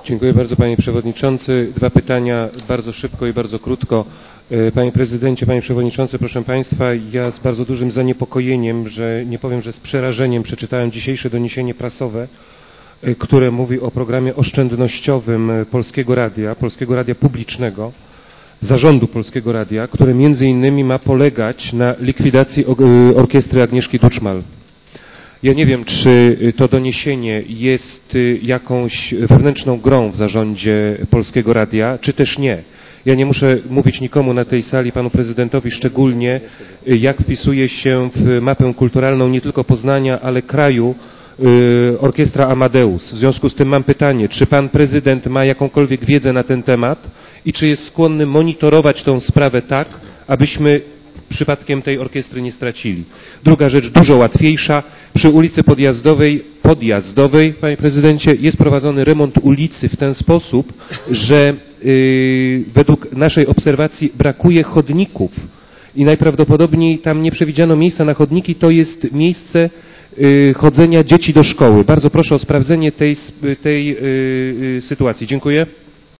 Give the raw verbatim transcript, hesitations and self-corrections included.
Dziękuję bardzo, panie przewodniczący. Dwa pytania bardzo szybko i bardzo krótko. Panie prezydencie, panie przewodniczący, proszę państwa, ja z bardzo dużym zaniepokojeniem, że nie powiem, że z przerażeniem przeczytałem dzisiejsze doniesienie prasowe, które mówi o programie oszczędnościowym Polskiego Radia, Polskiego Radia Publicznego, zarządu Polskiego Radia, które między innymi ma polegać na likwidacji orkiestry Agnieszki Duczmal. Ja nie wiem, czy to doniesienie jest jakąś wewnętrzną grą w zarządzie Polskiego Radia, czy też nie. Ja nie muszę mówić nikomu na tej sali, panu prezydentowi szczególnie, jak wpisuje się w mapę kulturalną nie tylko Poznania, ale kraju orkiestra Amadeus. W związku z tym mam pytanie, czy pan prezydent ma jakąkolwiek wiedzę na ten temat i czy jest skłonny monitorować tę sprawę tak, abyśmy przypadkiem tej orkiestry nie stracili. Druga rzecz, dużo łatwiejsza. Przy ulicy Podjazdowej, Podjazdowej, panie prezydencie, jest prowadzony remont ulicy w ten sposób, że yy, według naszej obserwacji brakuje chodników i najprawdopodobniej tam nie przewidziano miejsca na chodniki, to jest miejsce yy, chodzenia dzieci do szkoły. Bardzo proszę o sprawdzenie tej, tej yy, sytuacji. Dziękuję.